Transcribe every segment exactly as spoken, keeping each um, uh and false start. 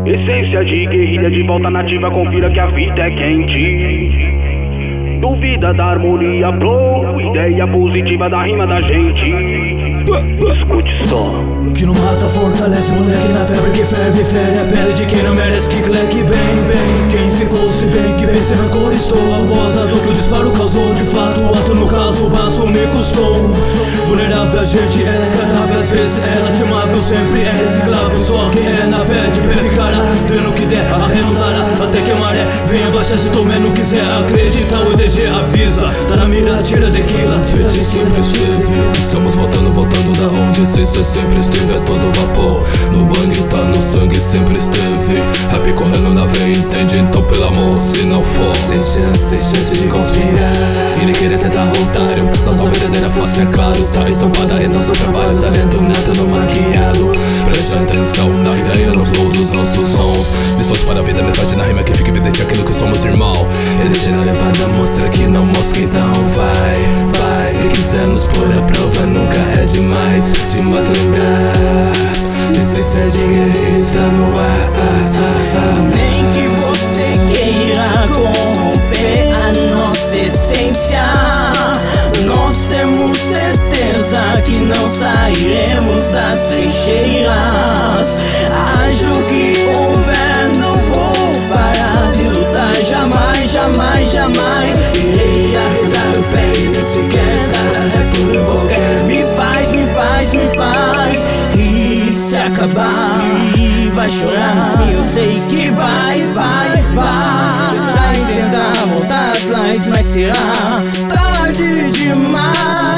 Essência de guerrilha de volta nativa, confira que a vida é quente. Duvida da harmonia, blow, ideia positiva da rima da gente. Escute só. Que não mata, fortalece, moleque na febre que ferve, fere a pele de quem não merece, que cleque bem, bem. Quem ficou se bem, que vem sem rancor, estou após do que o disparo causou. De fato, o ato no caso, o passo me custou. Vulnerável a gente é, descartável às vezes é, lastimável sempre é, reciclável. Só quem é na fé de pé ficará, dando o que der, arredondará até que a maré venha baixar se tu não quiser acreditar. O I D G avisa, tá na mira, tira tequila. Verde sempre esteve, estamos voltando, voltando da onde a essência sempre esteve. É todo vapor, no bang tá no sangue, sempre esteve. Rap correndo na veia, entende? Então pelo amor, se não for, sem chance, sem chance de conspirar. Ele querer tentar otário, nossa verdadeira face é claro. Sai sombada e nosso trabalho, talento nato no maquiado. Preste atenção na ideia, no flow dos nossos sons. Missões para a vida, mensagem na rima que fica evidente aquilo que somos irmão. Ele na levada mostra que não mosca, então vai, vai. Se quiser nos pôr a prova, nunca é demais. Demais lembrar, essência de guerreiro está no ar. Nem que você queira corromper a nossa essência, nós temos certeza que não sairemos das trincheiras. Haja o que houver, não vou parar de lutar. Jamais, jamais, jamais irei arredar o pé e nem sequer dar é por qualquer. Me faz, me faz, me faz. E se acabar, vai chorar. Eu sei que vai, vai, vai. Vai tentar voltar atrás, mas será tarde demais.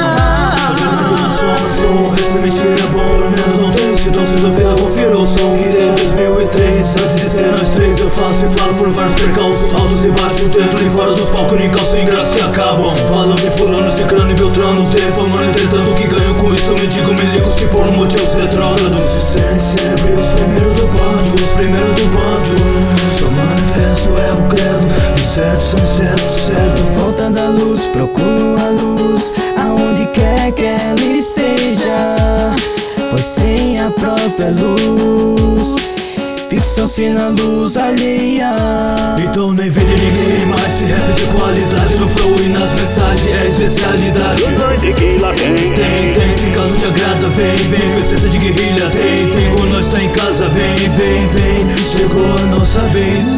Som, resto mentira, bom, pelo menos não tem. Se não se duvida, confira o som que desde dois mil e três, antes de ser nós três, eu faço e falo. Foram vários percalços, altos e baixos, dentro e fora dos palcos, nem calço ingressos que acabam. Falam de fulano, ciclano e beltranos, defamando, entretanto que ganho com isso. Me digo milicos que por motivos retrógrados se sente sempre os primeiros do pódio, os primeiros do pódio. Só manifesto é o credo, de certo são certo, certo. Volta da luz, procuro a luz aonde quer que ela esteja, pois sem a própria luz, ficção-se na luz alheia. Então nem vê de ninguém mais, se rap de qualidade. No flow e nas mensagens é especialidade. Tem, tem, se caso te agrada, vem, vem com essência de guerrilha. Tem, tem, quando nós tá em casa, vem, vem, vem. Chegou a nossa vez.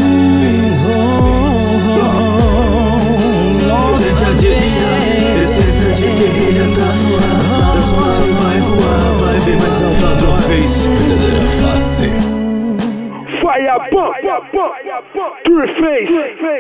Tente adivinhar, essência de guerrilha tá no ar. Das ondas vai voar, vai ver mais alta do face. Verdadeira face. Fire, pump, pump, pump, pump, face.